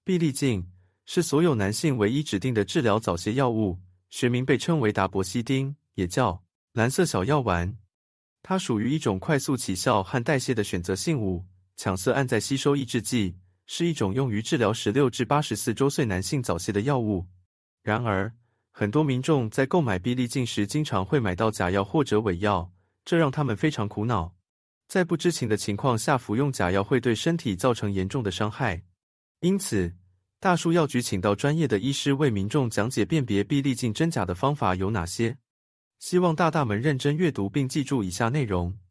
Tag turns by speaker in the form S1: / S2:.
S1: 必利净是所有男性唯一指定的治疗早泄药物，学名被称为达博西丁，也叫蓝色小药丸。它属于一种快速起效和代谢的选择性物，羟色胺在吸收抑制剂，是一种用于治疗16至84周岁男性早泄的药物。然而，很多民众在购买必利净时经常会买到假药或者伪药，这让他们非常苦恼。在不知情的情况下服用假药会对身体造成严重的伤害。因此，大树药局请到专业的医师为民众讲解辨别必利净真假的方法有哪些。希望大大们认真阅读并记住以下内容。